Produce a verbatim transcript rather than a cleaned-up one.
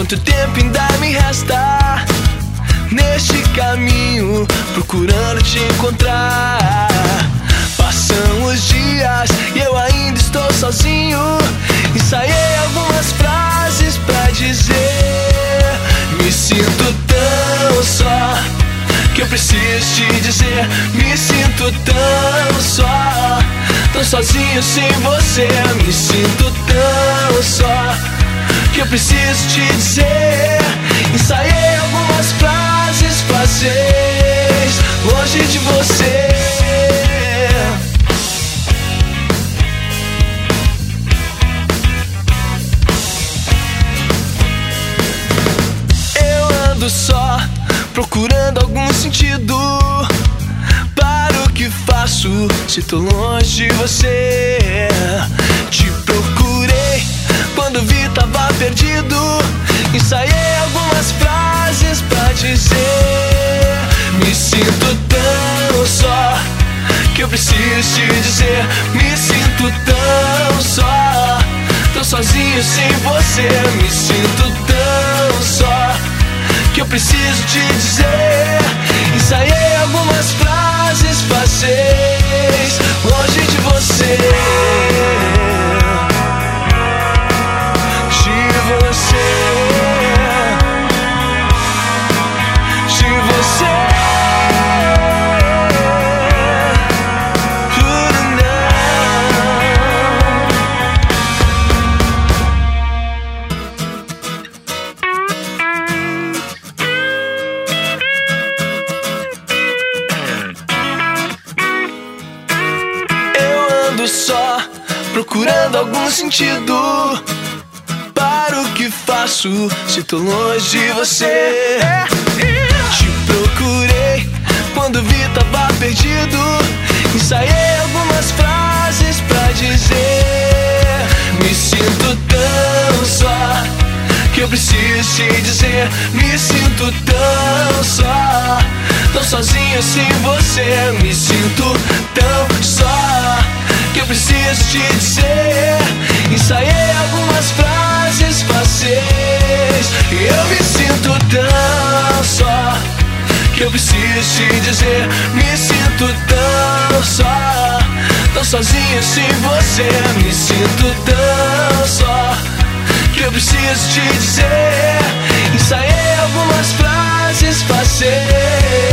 muito tempo ainda me resta neste caminho, procurando te encontrar. Passam os dias e eu ainda estou sozinho. Ensaiei algumas frases pra dizer: me sinto tão só, que eu preciso te dizer. Me sinto tão só, tão sozinho sem você. Me sinto tão só, que eu preciso te dizer. Ensaiei algumas frases fáceis longe de você. Eu ando só, procurando algum sentido para o que faço se tô longe de você. Te procurei quando vi tava perdido. Ensaiei algumas frases pra dizer: me sinto tão só, que eu preciso te dizer. Me sinto tão só, tão sozinho sem você. Me sinto tão só, que eu preciso te dizer. Ensaiei algumas frases fáceis longe de você. De você, de você. Tudo só, procurando algum sentido para o que faço se tô longe de você. Te procurei quando vi tava perdido. Ensaiei algumas frases pra dizer: me sinto tão só, que eu preciso te dizer. Me sinto tão só, tão sozinho sem você. Me sinto tão só, que eu preciso te dizer. Ensaiei algumas frases fáceis. Eu me sinto tão só, que eu preciso te dizer. Me sinto tão só, tão sozinho sem você. Me sinto tão só, que eu preciso te dizer. Ensaiei algumas frases fáceis.